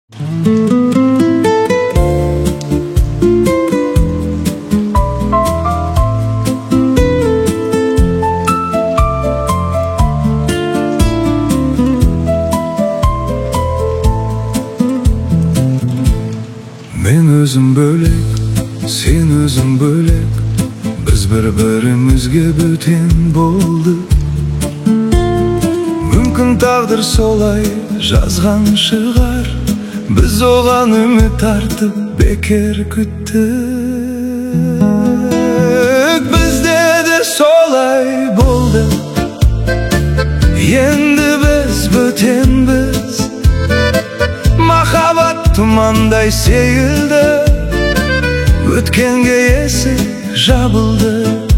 Men özüm bölek, sen özüm bölek, biz bir-birimizge böten boldık. Mümkün taqdir solay жазган шығар, biz oğan ümit artıp beker küttük. Bizde de solay boldu, endi biz bötenbiz. Mahabat tumanday seyildi, ötkenge esik jabıldı.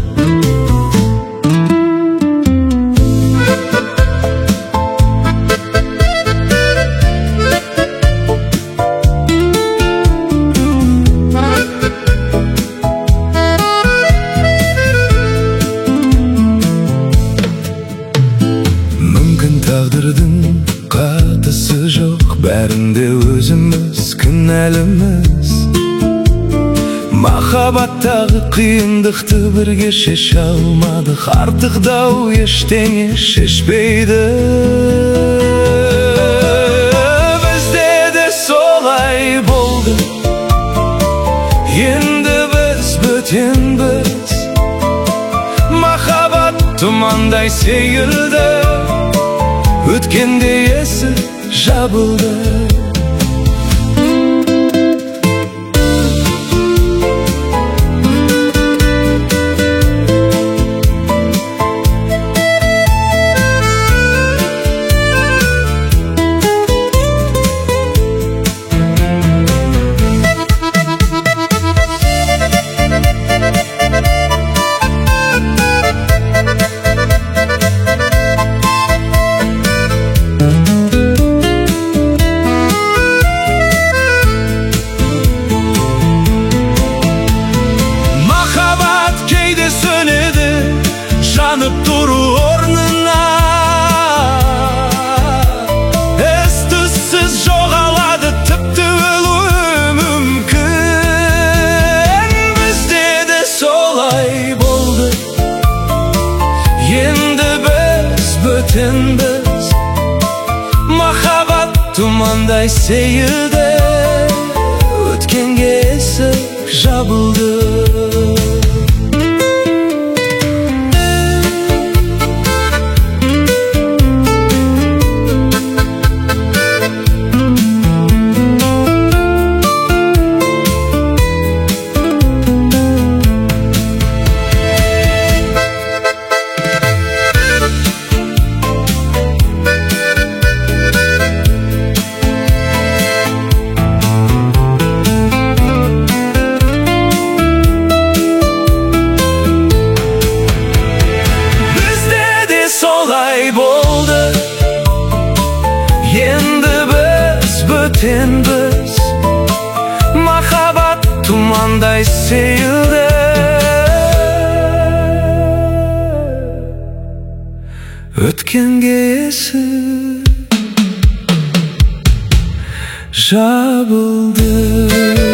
Mümkün taqdirdin qatısı жоқ, bәрінде өзіміз кінәліміз. Махабаттағы қиындықты бірге шеше алмадық, артық дау ештеңе шешпейді. Бізде де солай болды, енді біз бөтенбіз. Махаббат тұмандай сейілді, өткенде есік жабылды. Жанып тұру орнына, із-түзсіз жоғалады, тіпті өлуі мүмкін. Бізде де солай болды, енді біз бөтенбіз. Махаббат тұмандай сейілді, өткенге есік жабылды. Болды, endi biz bötenbiz. Mahabat tumanday seyildi, ötkenge esik jabıldı.